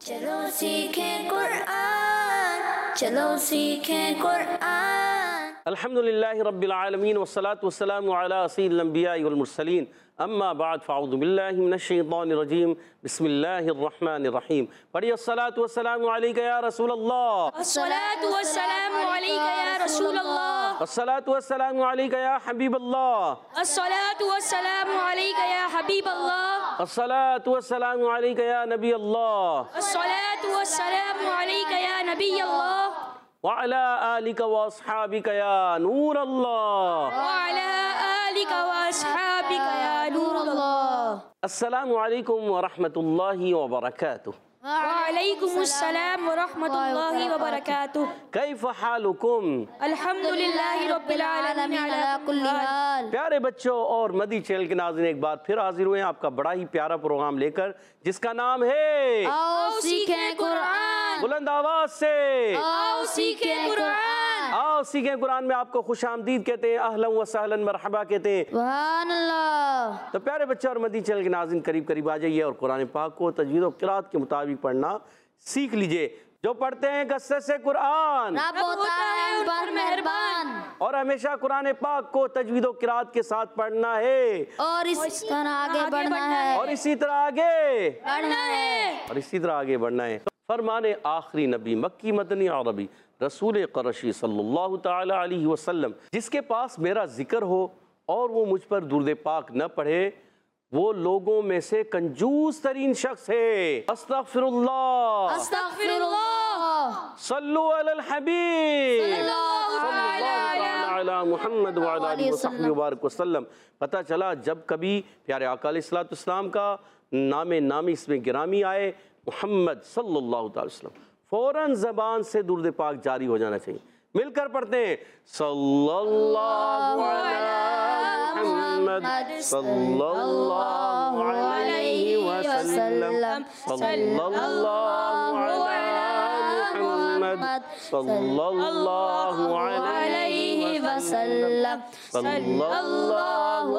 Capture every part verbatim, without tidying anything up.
چلو سیکھیں قرآن، چلو سیکھیں قرآن۔ الحمدللہ رب العالمین والصلاة والسلام علی سید الانبیاء والمرسلین، اما بعد فاعوذ باللہ من الشیطان الرجیم، بسم اللہ الرحمن الرحیم۔ پڑھیے الصلاة والسلام علیک یا رسول اللہ، الصلاة والسلام علیک یا رسول اللہ، الصلاة والسلام علیک یا حبیب اللہ، الصلاة والسلام علیک یا حبیب اللہ، الصلاة والسلام علیک یا نبی اللہ، الصلاة والسلام علیک یا نبی اللہ، وعلى آلك واصحابك يا نور الله، وعلى آلك واصحابك يا نور الله۔ السلام علیکم ورحمۃ اللہ وبرکاتہ۔ وعلیکم السلام ورحمۃ اللہ وبرکاتہ۔ کیف حالکم؟ الحمدللہ رب العالمین علی کل حال۔ پیارے بچوں اور مدی چینل کے ناظرین، ایک بار پھر حاضر ہوئے ہیں آپ کا بڑا ہی پیارا پروگرام لے کر، جس کا نام ہے آؤ سیکھیں قرآن، بلند آواز سے آؤ سیکھیں قرآن، آؤ سیکھیں قرآن میں آپ کو خوش آمدید کہتے ہیں، اہلا و سہلا مرحبا کہتے ہیں۔ سبحان اللہ۔ تو پیارے بچے اور مدی چینل کے ناظرین، قریب قریب آ جائیے اور قرآن پاک کو تجوید و قرات کے مطابق پڑھنا سیکھ لیجئے۔ جو پڑھتے ہیں کثرت سے قرآن، رب ہوتا ہے ان پر مہربان، اور ہمیشہ قرآن پاک کو تجوید و قرات کے ساتھ پڑھنا ہے، اور اس طرح آگے بڑھنا ہے، اور اسی طرح آگے بڑھنا ہے، اور اسی طرح آگے بڑھنا ہے۔ فرمان آخری نبی مکی مدنی عربی رسول قرشی صلی اللہ تعالی علیہ وسلم، جس کے پاس میرا ذکر ہو اور وہ مجھ پر درود پاک نہ پڑھے، وہ لوگوں میں سے کنجوس ترین شخص ہے۔ استغفر اللہ، استغفر اللہ، صلو علی الحبیب، صلی اللہ تعالی علی محمد وعلی آلہ وصحبہ وبارک وسلم۔ پتہ چلا جب کبھی پیارے آقا علیہ الصلوۃ والسلام کا نام نامی اس میں گرامی آئے محمد صلی اللہ تعالی وسلم، فوراً زبان سے درود پاک جاری ہو جانا چاہیے۔ مل کر پڑھتے ہیں، صلی اللہ علی محمد صلی اللہ علیہ وسلم، صلی اللہ علی محمد صلی اللہ علیہ وسلم، صلی اللہ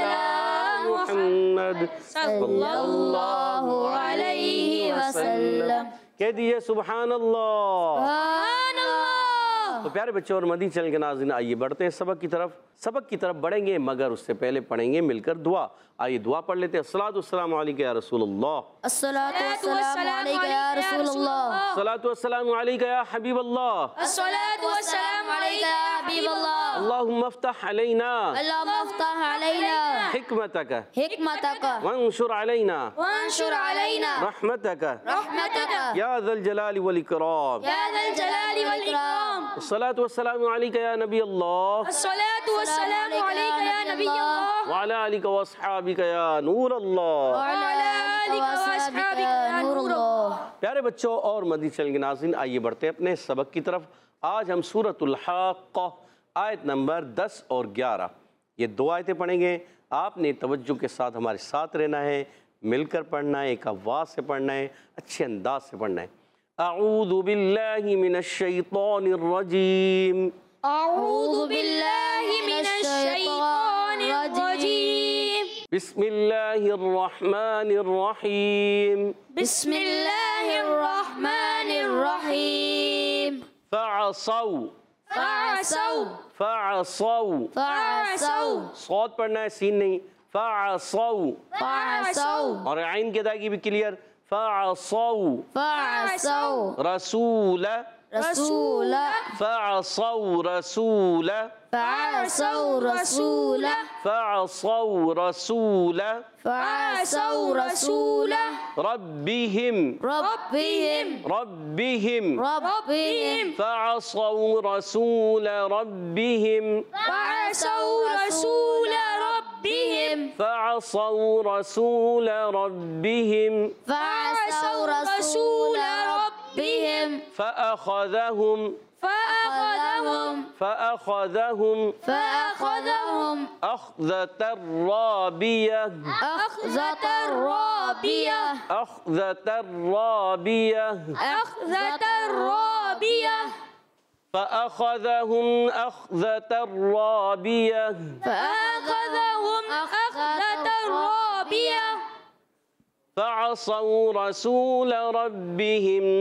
علی محمد صلی اللہ علیہ وسلم۔ کہہ دیئے سبحان اللہ۔ سبحان اللہ۔ تو پیارے بچوں اور مدنی چینل کے ناظرین، آئیے بڑھتے ہیں سبق کی طرف۔ سبق کی طرف بڑھیں گے مگر اس سے پہلے پڑھیں گے مل کر دعا۔ آئیے دعا پڑھ لیتے ہیں۔ الصلاۃ والسلام علیک یا رسول اللہ، الصلاۃ والسلام علیک یا رسول اللہ، الصلاۃ والسلام علیک یا حبیب اللہ، الصلاۃ والسلام علیک یا حبیب اللہ، اللہم افتح علینا اللہم افتح علینا حکمتک حکمتک وانشر علینا وانشر علینا رحمتک رحمتک یا ذا الجلال والاکرام، یا ذا الجلال والاکرام۔ الصلاۃ والسلام علیک یا نبی اللہ، الصلاۃ والسلام علیک یا نبی اللہ، وعلی آلک واصحابک یا نور اللہ۔ وعلی آلک واصحابک یا نور اللہ۔ پیارے بچوں اور مدنی چینل کے ناظرین، آئیے بڑھتے ہیں اپنے سبق کی طرف۔ آج ہم سورۃ الحاقہ آیت نمبر دس اور گیارہ، یہ دو آیتیں پڑھیں گے۔ آپ نے توجہ کے ساتھ ہمارے ساتھ رہنا ہے، مل کر پڑھنا ہے، ایک آواز سے پڑھنا ہے، اچھے انداز سے پڑھنا ہے۔ اعوذ باللہ من الشیطان الرجیم، اعوذ باللہ من الشیطان الرجیم، بسم اللہ الرحمن الرحیم، بسم اللہ الرحمن الرحیم۔ فعصوا فعصوا فعصوا فعصوا، صوت پڑھنا ہے، سین نہیں، فعصوا، فعصوا اور عین کے ادائیگی بھی کلیئر، فعصوا فعصوا رسول، رسول، فعصوا رسول، فعصوا رسول، فعصوا رسول فعصوا رسول ربهم ربهم ربهم ربهم، فعصوا رسول ربهم فعصوا رسول ربهم، فعصوا رسول ربهم فعصوا رسول ربهم، فأخذهم فأخذهم فأخذهم فأخذهم أخذة رابية أخذة رابية أخذة رابية أخذة رابية فأخذهم أخذة رابية فأخذهم أخذة رابية فعصوا رسول ربهم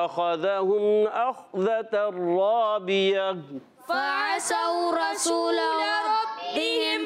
فأخذهم أخذة رابية فعصوا رسول ربهم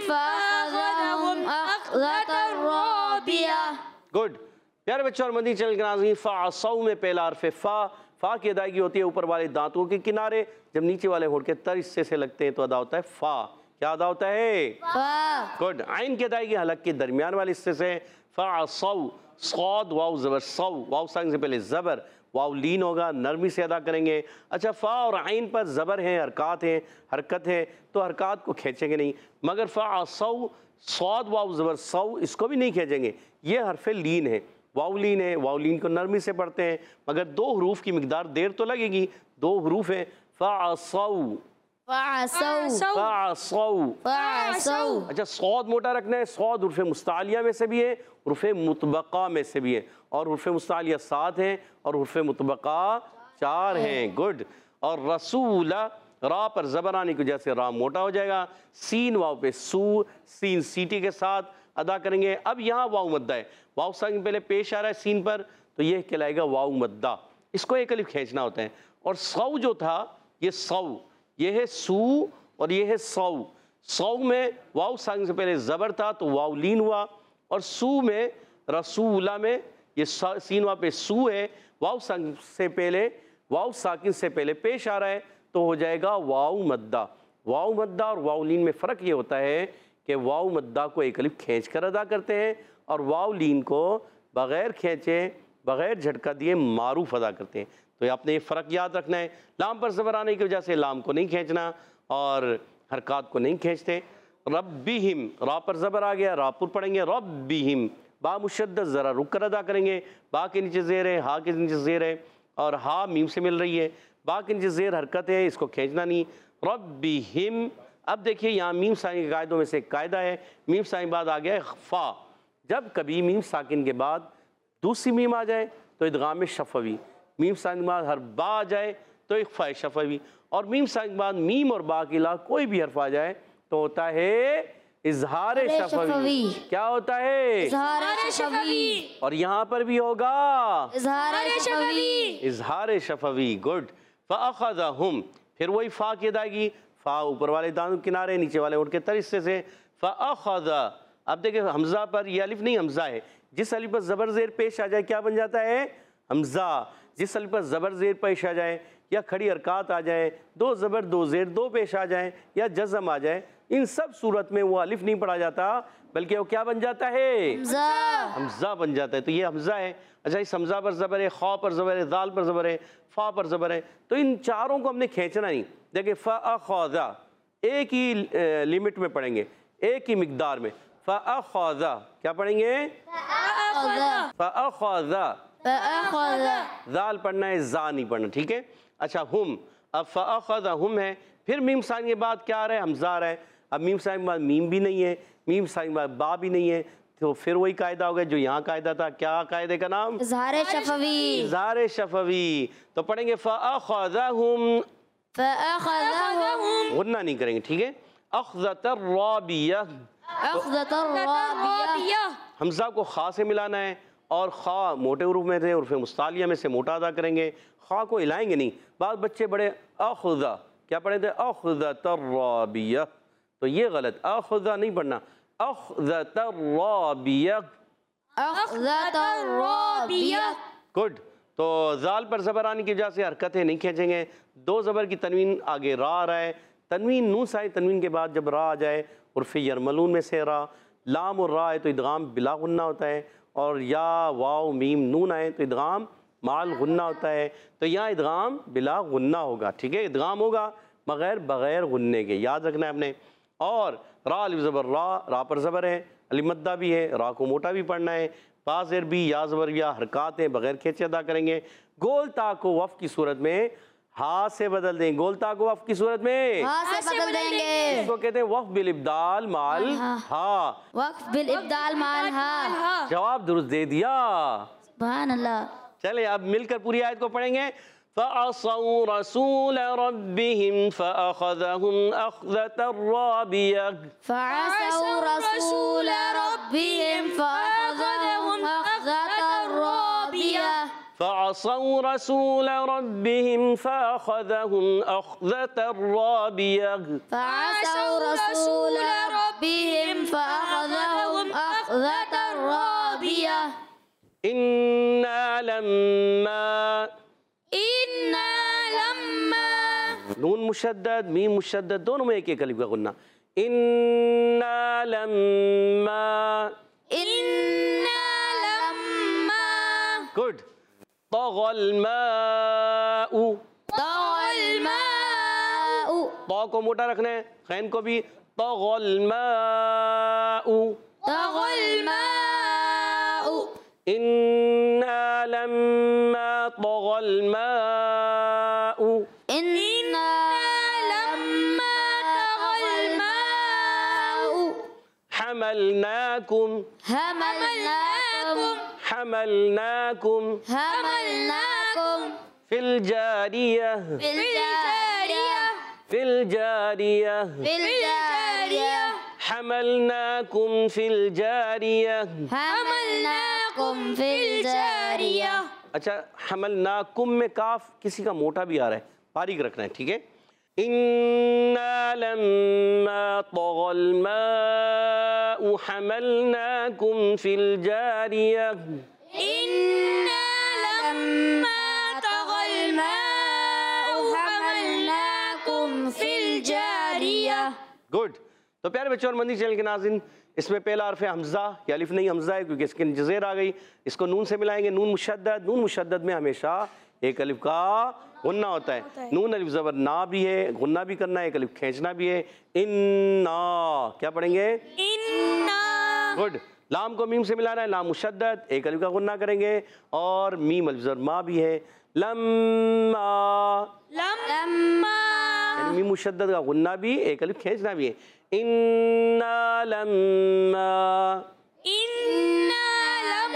فأخذهم أخذة رابية. گڈ. پیارے بچوں اور مدنی چینل کے ناظرین، فعصوا میں پہلا حرف فا، فا کی ادائیگی ہوتی ہے اوپر والے دانتوں کے کنارے، جب نیچے والے ہونٹ کے تر حصے سے لگتے ہیں تو ادا ہوتا ہے فا. کیا ادا ہوتا ہے؟ فا. گڈ. عین کی ادائیگی حلق کے درمیان والے حصے سے، فعصوا، صاد واو زبر صو، واو ساکن سے پہلے زبر، واو لین ہوگا، نرمی سے ادا کریں گے. اچھا، فا اور عین پر زبر ہیں، حرکات ہیں، حرکت ہے، تو حرکات کو کھینچیں گے نہیں، مگر فعصوا، صاد واو زبر صو، اس کو بھی نہیں کھینچیں گے، یہ حرف لین ہے، واو لین ہے، واو لین کو نرمی سے پڑھتے ہیں، مگر دو حروف کی مقدار دیر تو لگے گی، دو حروف ہیں، فعصوا فعصوا فعصوا. فعصوا. اچھا، صاد موٹا رکھنا ہے، صاد حروف مستعلیہ میں سے بھی ہے، حروف مطبقہ میں سے بھی ہے، اور حروف مستعلیہ سات ہیں اور حروف مطبقہ چار ہیں. گڈ. اور رسول، را پر زبر آنے کی وجہ سے را موٹا ہو جائے گا، سین واو پہ سو، سین سیٹی کے ساتھ ادا کریں گے. اب یہاں واو مدہ ہے، واو ساکن پہلے پیش آ رہا ہے سین پر، تو یہ کہلائے گا واو مدہ، اس کو ایک الف کھینچنا ہوتا ہے. اور سو جو تھا، یہ سو، یہ ہے سو اور یہ ہے سو. سو میں واو ساکن سے پہلے زبر تھا تو واو لین ہوا، اور سو میں رسولہ میں یہ سین واو پہ سو ہے، واو ساکن سے پہلے واو ساکن سے پہلے پیش آ رہا ہے تو ہو جائے گا واو مدہ. واو مدہ اور واو لین میں فرق یہ ہوتا ہے کہ واو مدہ کو ایک الف کھینچ کر ادا کرتے ہیں اور واو لین کو بغیر کھینچے، بغیر جھٹکا دیے معروف ادا کرتے ہیں. تو آپ نے یہ فرق یاد رکھنا ہے. لام پر زبر آنے کی وجہ سے لام کو نہیں کھینچنا اور حرکات کو نہیں کھینچتے. ربہم، را پر زبر آ گیا، را پر پڑھیں گے ربہم. با مشدد ذرا رک کر ادا کریں گے، با کے نیچے زیر ہے، ہا کے نیچے زیر ہے، اور ہا میم سے مل رہی ہے، با کے نیچے زیر حرکت ہے، اس کو کھینچنا نہیں. ربہم. اب دیکھیے یہاں میم ساکن کے قاعدوں میں سے ایک قاعدہ ہے، میم ساکن بعد آ گیا ہے فا. جب کبھی میم ساکن کے بعد دوسری میم آ جائے تو ادغام شفوی، میم ساکن کے بعد ہر با آ جائے تو اخفاء شفوی، اور میم ساکن کے بعد میم اور با کے علاوہ کوئی بھی حرف آ جائے تو ہوتا ہے اظہار شفوی. کیا ہوتا ہے؟ اظہار شفوی. اور یہاں پر بھی ہوگا اظہار شفوی. اظہار شفوی. گڈ. فأخذہم، پھر وہی فا کی ادائیگی، فا اوپر والے دانت کنارے، نیچے والے ہونٹ کے تر حصے سے، فأخذ. اب دیکھیں حمزہ پر یہ الف نہیں حمزہ ہے، جس الف پر زبر زیر پیش آ جائے کیا بن جاتا ہے؟ حمزہ. جس الف پر زبر زیر پیش آ جائے یا کھڑی حرکات آ جائے، دو زبر دو زیر دو پیش آ جائیں یا جزم آ جائے، ان سب صورت میں وہ الف نہیں پڑھا جاتا بلکہ وہ کیا بن جاتا ہے؟ حمزہ. حمزہ بن جاتا ہے. تو یہ حمزہ ہے. اچھا، اس حمزہ پر زبر ہے، خا پر زبر ہے، دال پر زبر ہے، فا پر زبر ہے، تو ان چاروں کو ہم نے کھینچنا نہیں. دیکھیں فأخذ ایک ہی لیمٹ میں پڑھیں گے، ایک ہی مقدار میں. فأخذ کیا پڑھیں گے؟ فأخذ. فأخذ. ذال پڑھنا ہے، زا نہیں پڑھنا، ٹھیک ہے. اچھا، ہم، اب فأخذہم ہے، پھر میم ساکن کے بعد کیا آ رہا ہے؟ حمزہ آ رہا ہے. اب میم ساکن کے بعد میم بھی نہیں ہے، میم ساکن کے بعد با بھی نہیں ہے، تو پھر وہی قاعدہ ہو گیا جو یہاں قاعدہ تھا. کیا قاعدے کا نام؟ اظہار شفوی. اظہار شفوی. تو پڑھیں گے فأخذہم، فأخذہم. غنہ نہیں کریں گے، ٹھیک ہے. اخذۃ الرابیہ، اخذۃ الرابیہ. حمزہ کو خا سے ملانا ہے، اور خا موٹے حروف میں سے، حروف مستعلیہ میں سے موٹا ادا کریں گے، خا کو ہلائیں گے نہیں. بعض بچے بڑے اخذہ کیا پڑھے تھے؟ اخذۃ الرابیہ، تو یہ غلط، اخذہ نہیں پڑھنا، اخذۃ الرابیہ. اخذۃ الرابیہ. گڈ. تو زال پر زبر آنے کی وجہ سے حرکتیں نہیں کھینچیں گے. دو زبر کی تنوین آگے را آ رہا ہے، تنوین نون سائن تنوین کے بعد جب را آ جائے حرف یرملون میں سے را، لام اور را ہے تو ادغام بلا غنہ ہوتا ہے، اور یا واو میم نون آئے تو ادغام مال غنہ ہوتا ہے. تو یہاں ادغام بلا غنہ ہوگا، ٹھیک ہے. ادغام ہوگا مگر بغیر غننے کے، یاد رکھنا ہے آپ نے. اور را الف زبر را، را پر زبر ہے، الف مدہ بھی ہے، را کو موٹا بھی پڑھنا ہے، با زیر بھی، یا زبر یا حرکات ہیں بغیر کھینچے ادا کریں گے. گول تا کو وف کی صورت میں ہا سے بدل دیں. گول تا کو وف کی صورت میں ہا سے بدل دیں گے. اس کو کہتے ہیں وف بالابدال مال ہا. وقف بالابدال مال ہا. جواب درست دے دیا، سبحان اللہ. چلے اب مل کر پوری آیت کو پڑھیں گے. فَعَصَوْا رَسُولَ رَبِّهِمْ فَأَخَذَهُمْ أَخْذَةً رَابِيَةً. فَعَصَوْا رَسُولَ رَبِّهِمْ فَأَخَذَهُمْ أَخْذَةً فعصوا رسول ربهم فأخذهم أخذة رابية فعصوا رسول ربهم فأخذهم أخذة رابية إنا لما إنا لما نون مشدد میم مشدد دونوں میں ایک ایک الف کا غنہ إنا لما إنا لما گڈ طغى الماء طغى الماء طا کو موٹا رکھنا ہے خین کو بھی طغى الماء طغى الماء إنا لما طغى الماء إنا لما طغى الماء حملناكم حملناكم حملناكم حملناكم في الجارية في الجارية في الجارية في الجارية حملناكم في الجارية حملناكم في الجارية اچھا حملناکم میں کاف کسی کا موٹا بھی آ رہا ہے باریک رکھنا ہے ٹھیک ہے إنا لما طغى الماء حملناكم في الجارية إنا لما طغى الماء حملناكم في الجارية گڈ تو پیارے بچوں اور مندی چینل کے ناظرین اس میں پہلا حرف ہے حمزہ یہ الف نہیں حمزہ ہے کیونکہ اس کے نیچے زیر آ گئی اس کو نون سے ملائیں گے نون مشدد نون مشدد میں ہمیشہ ایک الف کا غنہ ہوتا ہے نون الف زبر نا بھی ہے غنہ بھی کرنا ہے ایک الف کھینچنا بھی ہے انا کیا پڑھیں گے إنا گڈ لام کو میم سے ملانا ہے لام مشدد ایک الف کا غنہ کریں گے اور میم الف زبر ما بھی ہے لما لما یعنی میم مشدد کا غنہ بھی ایک الف کھینچنا بھی ہے انا لما إنا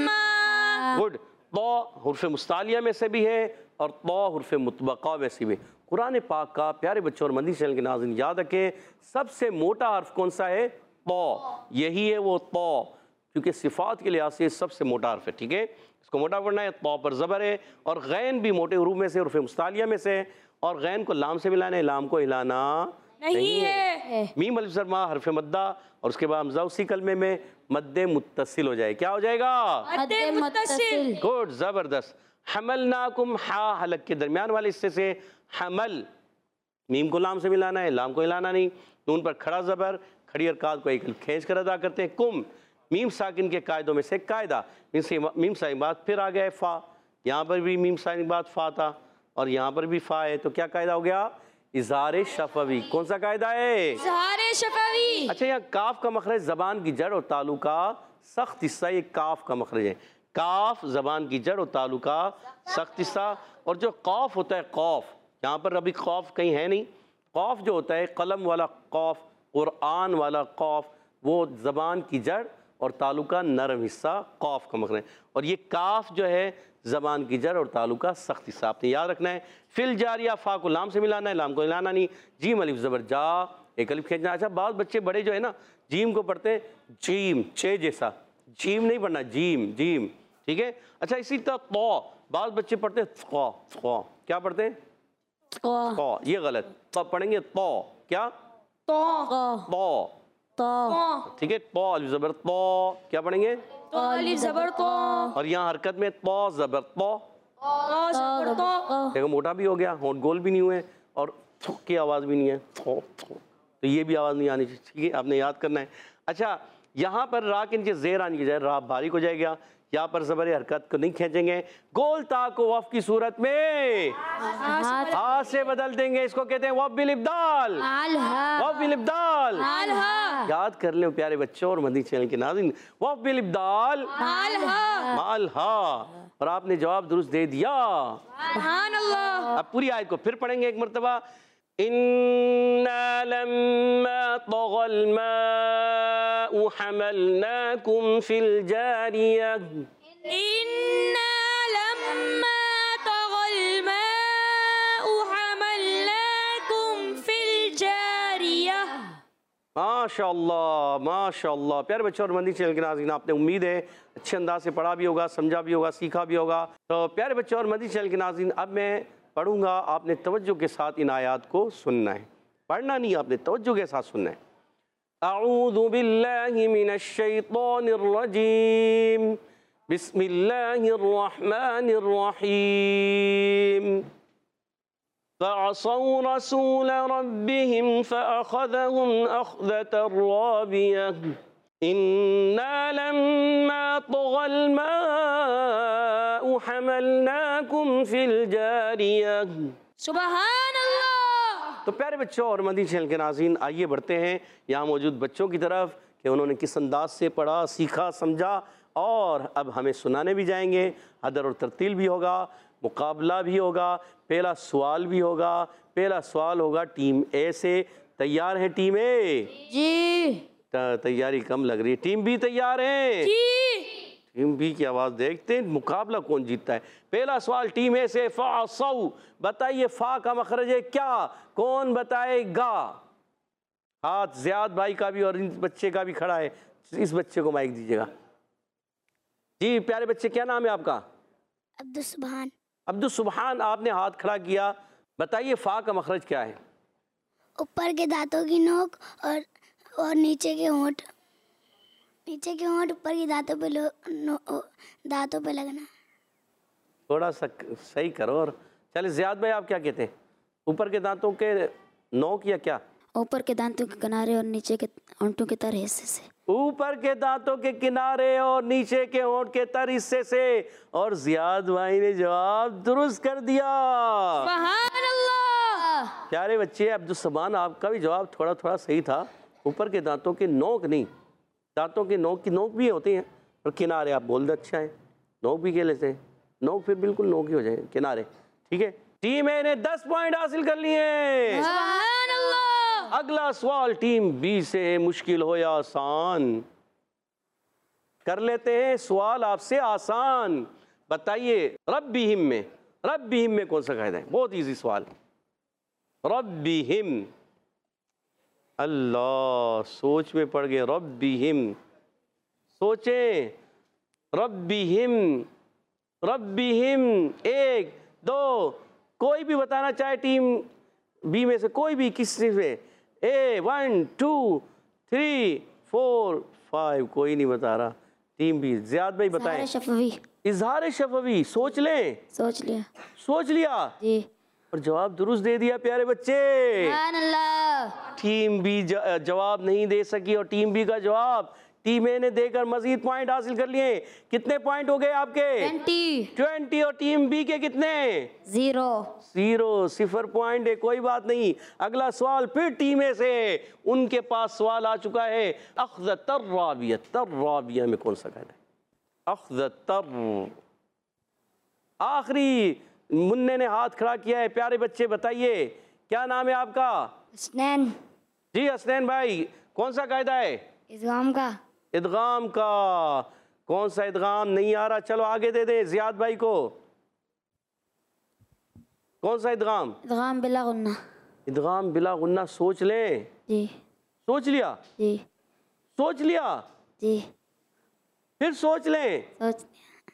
لما گڈ طا حرف مستعلیہ میں سے بھی ہے اور طا حرف مطبقہ میں سے بھی قرآن پاک کا پیارے بچوں اور مندی چینل کے ناظرین یاد رکھیں سب سے موٹا حرف کون سا ہے طا یہی ہے وہ طا کیونکہ صفات کے لحاظ سے سب سے موٹا حرف ہے ٹھیک ہے اس کو موٹا پڑھنا ہے طا پر زبر ہے اور غین بھی موٹے حروف میں سے حرف مستعلیہ میں سے اور غین کو لام سے ملانا ہے لام کو ہلانا نہیں ہے میم الف زر ما حرف مدہ اور اس کے بعد حمزہ اسی کلمے میں مد متصل ہو جائے کیا ہو جائے گا مد متصل گڈ زبردست حملناکم ہا حلق کے درمیان والے حصے سے حمل میم کو لام سے ملانا ہے لام کو ہلانا نہیں نون پر کھڑا زبر کھڑی حرکات کو ایک کھینچ کر ادا کرتے ہیں کم میم ساکن کے قاعدوں میں سے قاعدہ میم ساکن بعد پھر آ گیا ہے فا یہاں پر بھی میم ساکن بعد فا تھا اور یہاں پر بھی فا ہے تو کیا قاعدہ ہو گیا اظہار شفوی کون سا قاعدہ ہے اظہار شفوی اچھا یہاں کاف کا مخرج زبان کی جڑ اور تالو کا سخت حصہ یہ کاف کا مخرج ہے کاف زبان کی جڑ اور تالو کا سخت حصہ اور جو قاف ہوتا ہے قاف یہاں پر ابھی قاف کہیں ہے نہیں قاف جو ہوتا ہے قلم والا قاف قرآن والا قاف وہ زبان کی جڑ اور تالو کا نرم حصہ قاف کا مخرج اور یہ کاف جو ہے زبان کی جڑ اور تالو کا سخت حصہ آپ نے یاد رکھنا ہے فل جاریہ فا کو لام سے ملانا ہے لام کو ہلانا نہیں جیم الف زبر جا ایک الف کھینچنا اچھا بعض بچے بڑے جو ہے نا جیم کو پڑھتے ہیں جیم چے جیسا جیم نہیں پڑھنا جیم جیم ٹھیک ہے اچھا اسی طرح تو بعض بچے پڑھتے ہیں تھوا تھوا کیا پڑھتے ہیں تو یہ غلط تو پڑھیں گے تو کیا تو تو تو ٹھیک ہے تو الف زبر تو کیا پڑھیں گے تو الف زبر تو اور یہاں حرکت میں تو زبر تو تو زبر تو دیکھو موٹا بھی ہو گیا ہونٹ گول بھی نہیں ہوئے اور تھک کی آواز بھی نہیں ہے تھو تھو تو یہ بھی آواز نہیں آنی چاہیے ٹھیک ہے آپ نے یاد کرنا ہے اچھا یہاں پر را کے نیچے زیر آنے کی جائے را باریک ہو جائے گا یہاں پر زبر حرکت کو نہیں کھینچیں گے گول تا کو وف کی صورت میں ہاتھ سے بدل دیں گے اس کو کہتے ہیں وف بالابدال وف بالابدال یاد کر لیں پیارے بچوں اور مدنی چینل کے ناظرین وف بالابدال مال ہا اور آپ نے جواب درست دے دیا سبحان اللہ اب پوری آیت کو پھر پڑھیں گے ایک مرتبہ إنا لما طغى الماء حملناكم في الجارية إنا لما طغى الماء حملناكم في الجارية ہاں ماشاء اللہ ماشاء اللہ. پیارے بچوں اور مدنی چینل کے ناظرین، آپ نے امید ہے اچھے انداز سے پڑھا بھی ہوگا، سمجھا بھی ہوگا، سیکھا بھی ہوگا. تو پیارے بچوں اور مدنی چینل کے ناظرین، اب میں پڑھوں گا، آپ نے توجہ کے ساتھ ان آیات کو سننا ہے، پڑھنا نہیں، آپ نے توجہ کے ساتھ سننا ہے. اعوذ باللہ من الشیطان الرجیم، بسم اللہ الرحمن الرحیم. فعصوا رسول ربهم فأخذهم أخذة رابية إنا لما طغى الماء حملناكم في الجارية. سبحان اللہ. تو پیارے بچوں اور مدنی چینل کے ناظرین، آئیے بڑھتے ہیں یہاں موجود بچوں کی طرف کہ انہوں نے کس انداز سے پڑھا، سیکھا، سمجھا، اور اب ہمیں سنانے بھی جائیں گے. حدر اور ترتیل بھی ہوگا، مقابلہ بھی ہوگا، پہلا سوال بھی ہوگا. پہلا سوال ہوگا ٹیم اے سے. تیار ہے ٹیم اے؟ جی. تیاری کم لگ رہی ہے. ٹیم بی تیار ہے؟ جی. ٹیم بی کی آواز دیکھتے ہیں مقابلہ کون جیتتا ہے. پہلا سوال ٹیم اے سے. فعصوا، بتائیے فا کا مخرج ہے کیا؟ کون بتائے گا؟ ہاتھ زیاد بھائی کا بھی اور اس بچے کا بھی کھڑا ہے. اس بچے کو مائک دیجیے گا. جی پیارے بچے، کیا نام ہے آپ کا؟ عبدالسبحان. عبدالسبحان، آپ نے ہاتھ کھڑا کیا. بتائیے فا کا مخرج کیا ہے؟ اوپر کے دانتوں کی نوک اور اور نیچے کے ہونٹ. نیچے کے ہونٹ اوپر کی دانتوں پہ دانتوں پہ لگنا. تھوڑا سا صحیح کرو. اور چلے زیاد بھائی، آپ کیا کہتے ہیں؟ اوپر کے دانتوں کے نوک یا کیا؟ اوپر کے دانتوں کے کنارے اور نیچے کے ہونٹوں کے تر حصے سے. اوپر کے دانتوں کے کنارے اور نیچے کے ہونٹ کے تر حصے سے. اور زیاد بھائی نے جواب درست کر دیا. سبحان اللہ. پیارے بچے، عبدالسبحان آپ کا بھی جواب تھوڑا تھوڑا صحیح تھا. اوپر کے دانتوں کے نوک نہیں، دانتوں کے نوک کی نوک بھی ہوتی ہیں، اور کنارے آپ بول دے اچھا ہے، نوک بھی کہہ لیتے ہیں. نوک پھر بالکل نوک ہی ہو جائے، کنارے. ٹھیک ہے، ٹیم اے نے دس پوائنٹ حاصل کر لیے. سبحان اللہ. اگلا سوال ٹیم بی سے. مشکل ہو یا آسان؟ کر لیتے ہیں سوال آپ سے آسان. بتائیے ربہم میں، ربہم میں کون سا قاعدہ ہے؟ بہت ایزی سوال. ربہم، اللہ سوچ میں پڑ گئے. ربہم، سوچیں. ربہم، ربہم. ایک دو، کوئی بھی بتانا چاہے ٹیم بی میں سے، کوئی بھی کسی سے. A one two three four five, کوئی نہیں بتا رہا. ٹیم بی، زیاد بھائی بتائیں. اظہار شفوی. اظہار شفوی. سوچ لیں. سوچ لیا. سوچ لیا جی. اور جواب درست دے دیا. پیارے بچے، سبحان اللہ. ٹیم بی جواب نہیں دے سکی، اور ٹیم بی کا جواب ٹیم اے نے دے کر مزید پوائنٹ حاصل کر لیے. کتنے پوائنٹ ہو گئے آپ کے؟ ٹوینٹی. ٹوینٹی. اور ٹیم بی کے کتنے؟ زیرو. زیرو. صفر پوائنٹ ہے. کوئی بات نہیں. اگلا سوال پھر ٹیم اے سے. ان کے پاس سوال آ چکا ہے. اخذت الرابیہ. الرابیہ میں کون سا قاعدہ ہے؟ اخذت الر، آخری منع نے ہاتھ کھڑا کیا ہے. پیارے بچے بتائیے کیا نام ہے آپ کا؟ اسنین. جی حسنین بھائی، کون سا قاعدہ ہے؟ ادغام کا. ادغام کا. کون سا ادغام؟ نہیں آ رہا. چلو آگے دے دیں زیاد بھائی کو. کون سا ادغام؟ ادغام بلا غنہ. ادغام بلا غنہ. سوچ لیں. جی. سوچ لیا؟ جی. سوچ لیا؟ جی. پھر سوچ لیں. سوچ لیا.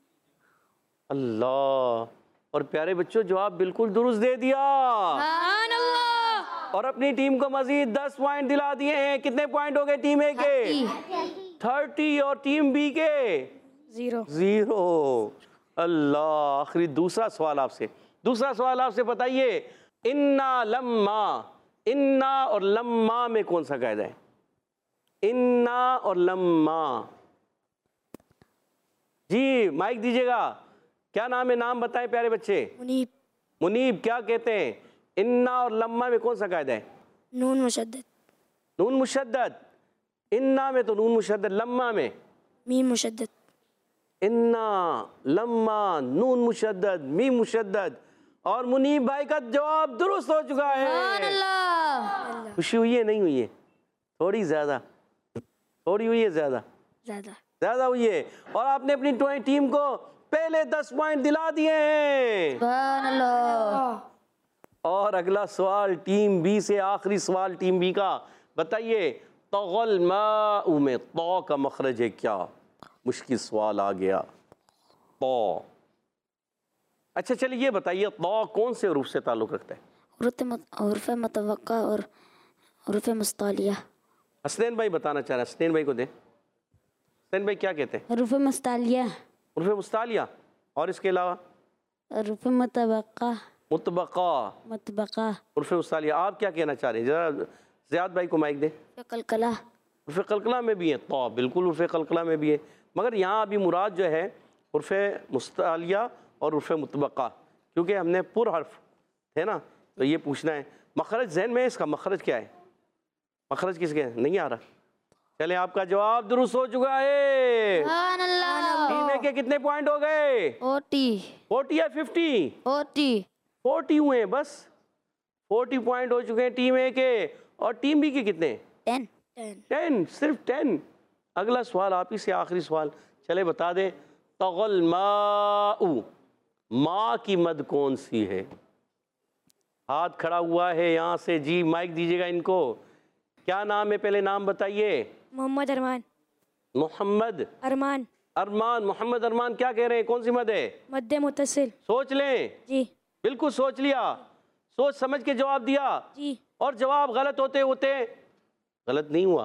اللہ. اور پیارے بچوں جواب بالکل درست دے دیا. سبحان اللہ. اور اپنی ٹیم کو مزید دس پوائنٹ دلا دیے ہیں. کتنے پوائنٹ ہو گئے ٹیم اے کے؟ تھرٹی. اور ٹیم بی کے؟ زیرو. زیرو. اللہ. آخری دوسرا سوال آپ سے. دوسرا سوال آپ سے بتائیے انا لما. انا اور لما میں کون سا قاعدہ ہے؟ انا اور لما. جی مائک دیجیے گا. کیا نام ہے؟ نام بتائیں پیارے بچے. منیب. منیب. کیا کہتے ہیں؟ انا اور لما میں کون سا قاعدہ ہے؟ نون مشدد. نون مشدد. انا میں تو نون مشدد، لما میں میم مشدد. انا لما نون مشدد میم مشدد. اور منیب بھائی کا جواب درست ہو چکا سبحان ہے. اللہ. خوشی ہوئی ہے؟ نہیں ہوئی ہے؟ تھوڑی زیادہ، تھوڑی ہوئی ہے زیادہ؟ زیادہ. زیادہ ہوئی ہے. اور آپ نے اپنی ٹیم کو پہلے دس پوائنٹ دلا دیے ہیں. سبحان اللہ. اور اگلا سوال ٹیم بی سے. آخری سوال ٹیم بی کا. بتائیے طغى الماء میں طا کا مخرج ہے کیا؟ مشکل سوال آ گیا، طا۔ اچھا چلیے یہ بتائیے طا کون سے حروف سے تعلق رکھتا ہے؟ حروف متوقع اور حروف مستعلیہ۔ حسنین بھائی بتانا چاہ رہے ہیں، حسنین بھائی کو دیں۔ حسنین بھائی کیا کہتے ہیں؟ حروف مستعلیہ، حروف مستعلیہ، اور اس کے علاوہ حروف متوقع، مطبقہ، مطبقہ، حروف مستعلیہ۔ آپ کیا کہنا چاہ رہے ہیں؟ ذرا زیاد بھائی کو مائک دیں۔ قلقلہ، حروف قلقلہ میں بھی ہے طا، بالکل حروف قلقلہ میں بھی ہے، مگر یہاں ابھی مراد جو ہے حروف مستعلیہ اور حروف مطبقہ، کیونکہ ہم نے پر حرف ہے نا، تو یہ پوچھنا ہے۔ مخرج ذہن میں ہے اس کا، مخرج کیا ہے؟ مخرج کس کے نہیں آ رہا؟ چلیں آپ کا جواب درست ہو چکا ہے۔ سبحان اللہ۔ ٹیم اے کے کتنے پوائنٹ ہو گئے؟ فورٹی، فورٹی یا ففٹی؟ فورٹی، فورٹی ہوئے ہیں بس، فورٹی پوائنٹ ہو چکے ہیں ٹیم اے کے، اور ٹیم بی کے کتنے؟ ٹین۔ ٹین، صرف ٹین۔ اگلا سوال آپ ہی سے، آخری سوال، چلے بتا دیں۔ طغى الماء، ماء کی مد کون سی ہے؟ ہاتھ کھڑا ہوا ہے یہاں سے، جی مائک دیجیے گا ان کو۔ کیا نام ہے؟ پہلے نام بتائیے۔ محمد ارمان، محمد ارمان، ارمان، محمد ارمان کیا کہہ رہے ہیں؟ کون سی مد ہے؟ مد متصل، سوچ لیں، جی بالکل سوچ لیا، سوچ سمجھ کے جواب دیا، جی، اور جواب غلط ہوتے ہوتے غلط نہیں ہوا،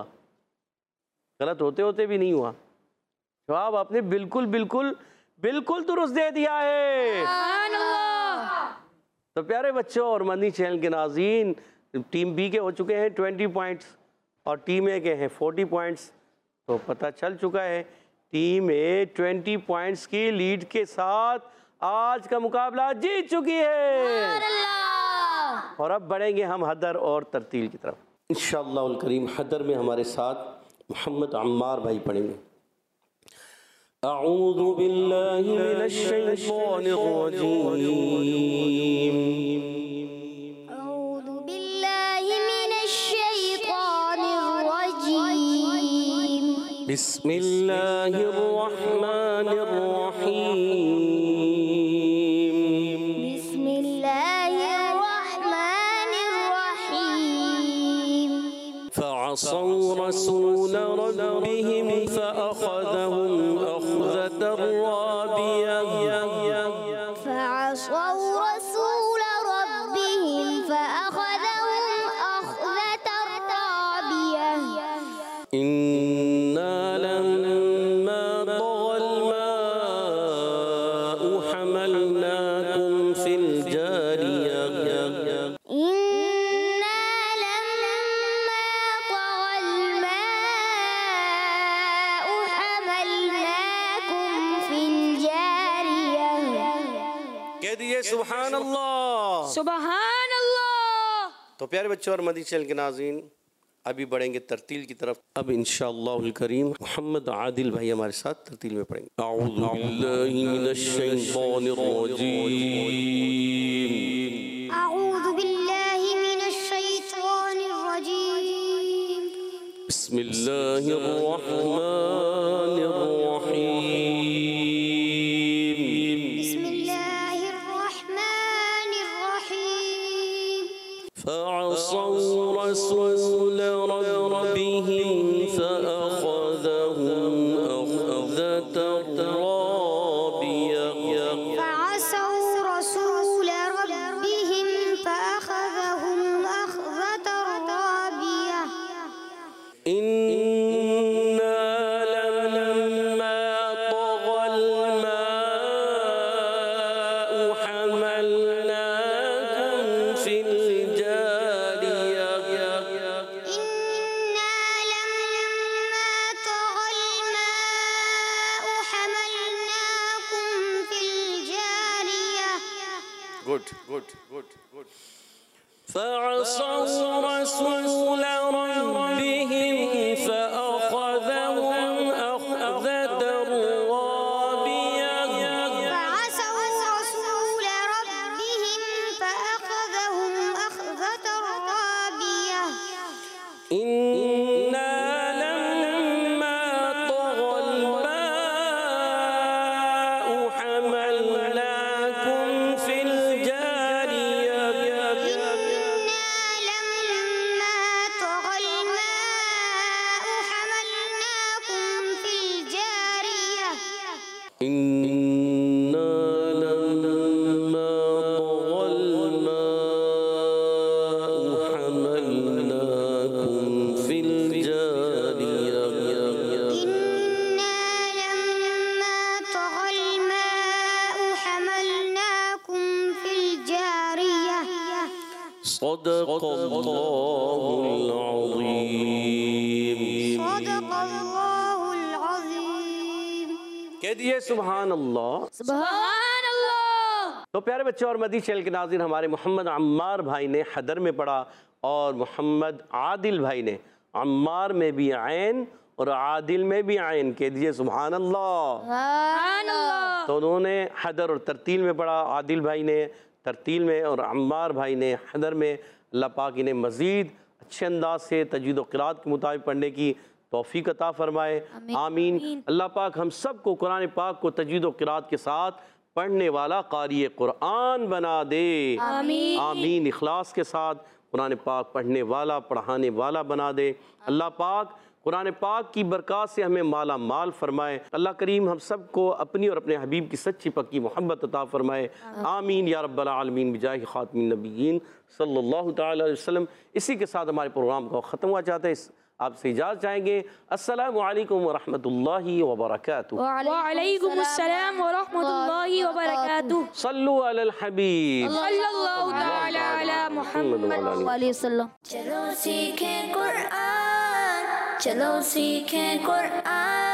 غلط ہوتے ہوتے بھی نہیں ہوا، جواب آپ نے بالکل بالکل بالکل درست دے دیا ہے۔ سبحان اللہ۔ تو پیارے بچوں اور مدنی چینل کے ناظرین، ٹیم بی کے ہو چکے ہیں ٹوینٹی پوائنٹس اور ٹیم اے کے ہیں فورٹی پوائنٹس، تو پتہ چل چکا ہے ٹیم اے ٹوینٹی پوائنٹس کی لیڈ کے ساتھ آج کا مقابلہ جیت چکی ہے، اور اب بڑھیں گے ہم حدر اور ترتیل کی طرف انشاءاللہ الکریم۔ حدر میں ہمارے ساتھ محمد عمار بھائی پڑھیں گے۔ اعوذ باللہ من الشیطان الرجیم، أعوذ بالله من الشيطان الرجيم. بسم اللہ الرحمن الرحیم، بسم الله الرحمن الرحيم. فعصوا رسول ربهم فأخذهم أخذة رابية، فعصوا رسول ربهم فأخذهم أخذة رابية. إنا لما طغى الماء حملناكم في الجارية، إنا لما طغى الماء حملناكم في الجارية. کہہ دیجئے سبحان اللہ۔ سبحان اللہ۔ تو پیارے بچوں اور مدنی چینل کے ناظرین، ابھی بڑھیں گے ترتیل کی طرف۔ اب انشاءاللہ الکریم محمد عادل بھائی ہمارے ساتھ ترتیل میں پڑھیں گے۔ اعوذ باللہ من الشیطان الرجیم، أعوذ بالله من الشيطان الرجيم. بسم اللہ الرحمن الرحیم، بسم الله الرحمن الرحيم. فعصوا رسول ربهم فأخذهم أخذة رابية، فعصوا رسول ربهم فأخذهم أخذة رابية. إنا لما طغى الماء حملناكم في الجارية، إنا لما طغى الماء حملناكم في الجارية. good good good good فعصوا رسول ربهم فأخذهم أخذة رابية، فعصوا رسول ربهم فأخذهم أخذة رابية. إنا لما طغى الماء حملناكم في الجارية، إنا لما طغى الماء صدق اللہ العظیم۔ صدق اللہ العظیم۔ کہہ دیے سبحان اللہ۔ سبحان اللہ۔ تو پیارے بچوں اور مدی چینل کے ناظرین، ہمارے محمد عمار بھائی نے حدر میں پڑھا اور محمد عادل بھائی نے عمار میں بھی عین اور عادل میں بھی عین، کہہ دیجئے سبحان اللہ۔ سبحان اللہ۔ تو انہوں نے حدر اور ترتیل میں پڑھا، عادل بھائی نے ترتیل میں اور عمار بھائی نے حدر میں۔ اللہ پاک انہیں مزید اچھے انداز سے تجوید و قرات کے مطابق پڑھنے کی توفیق عطا فرمائے، آمین۔ اللہ پاک ہم سب کو قرآن پاک کو تجوید و قرات کے ساتھ پڑھنے والا قاری قرآن بنا دے، آمین۔ آمین۔ اخلاص کے ساتھ قرآن پاک پڑھنے والا، پڑھانے والا بنا دے۔ اللہ پاک قرآن پاک کی برکات سے ہمیں مالا مال فرمائے۔ اللہ کریم ہم سب کو اپنی اور اپنے حبیب کی سچی پکی محبت عطا فرمائے، آمین یا رب العالمین، بجاہ خاتم النبیین صلی اللہ تعالی علیہ وسلم۔ اسی کے ساتھ ہمارے پروگرام کو ختم ہوا چاہتے ہیں، آپ سے اجازت چاہیں گے۔ السلام علیکم ورحمۃ اللہ وبرکاتہ۔ وعلیکم السلام ورحمۃ اللہ وبرکاتہ۔ صلو علی الحبیب صلی اللہ تعالی علی محمد علیہ وسلم۔ چلو سیکھیں قرآن، چلو سیکھیں قرآن۔